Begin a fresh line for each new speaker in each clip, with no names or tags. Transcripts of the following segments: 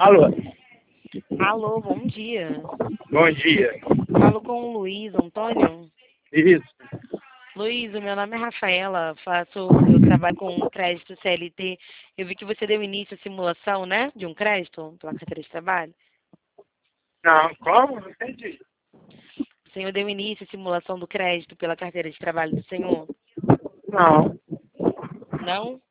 Alô?
Alô, bom dia.
Bom dia.
Falo com o Luiz Antônio.
Isso.
Luiz, o meu nome é Rafaela, eu trabalho com crédito CLT. Eu vi que você deu início à simulação, né, de um crédito pela carteira de trabalho.
Não, como? Não entendi.
O senhor deu início à simulação do crédito pela carteira de trabalho do senhor?
Não.
Não?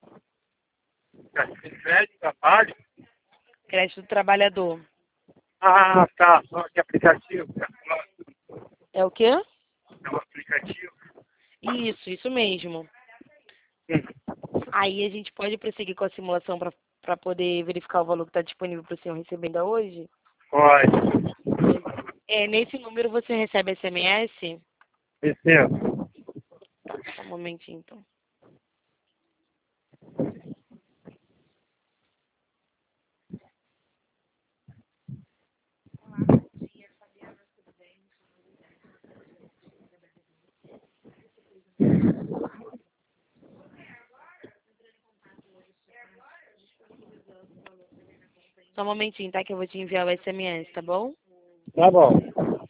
Crédito, trabalho?
Crédito do trabalhador.
Ah, tá. Só que aplicativo.
É o quê?
É um aplicativo.
Isso mesmo. Aí a gente pode prosseguir com a simulação para poder verificar o valor que está disponível para o senhor receber ainda hoje?
Pode.
Nesse número você recebe SMS?
Recebo.
Tá, só um momentinho então. Só um momentinho, tá? Que eu vou te enviar o SMS, tá bom?
Tá bom.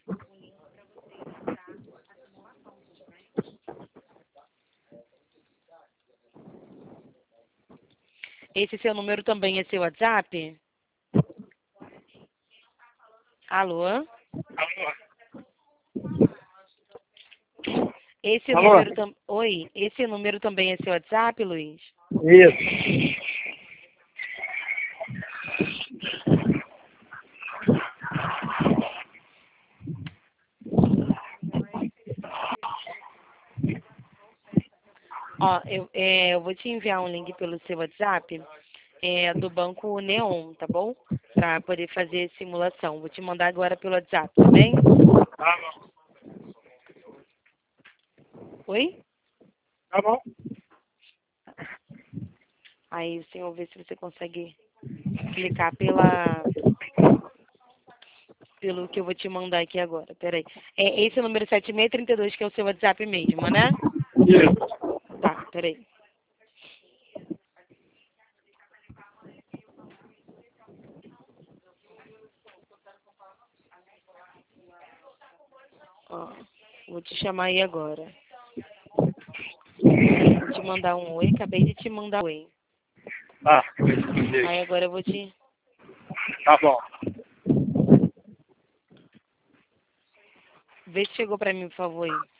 Esse seu número também é seu WhatsApp? Alô?
Alô?
Esse
Alô?
número Oi, esse número também é seu WhatsApp, Luiz?
Isso.
Ó, eu vou te enviar um link pelo seu WhatsApp do Banco Neon, tá bom? Para poder fazer simulação. Vou te mandar agora pelo WhatsApp, tá bem?
Tá bom.
Oi?
Tá bom.
Aí o senhor vê se você consegue clicar pelo que eu vou te mandar aqui agora. Peraí. Esse é o número 7632, que é o seu WhatsApp mesmo, né?
Isso.
Tá, peraí. Ó, vou te chamar aí agora. Vou te mandar um oi. Acabei de te mandar um oi.
Tá. Entendi.
Aí agora eu vou te...
Tá bom.
Vê se chegou pra mim, por favor, aí.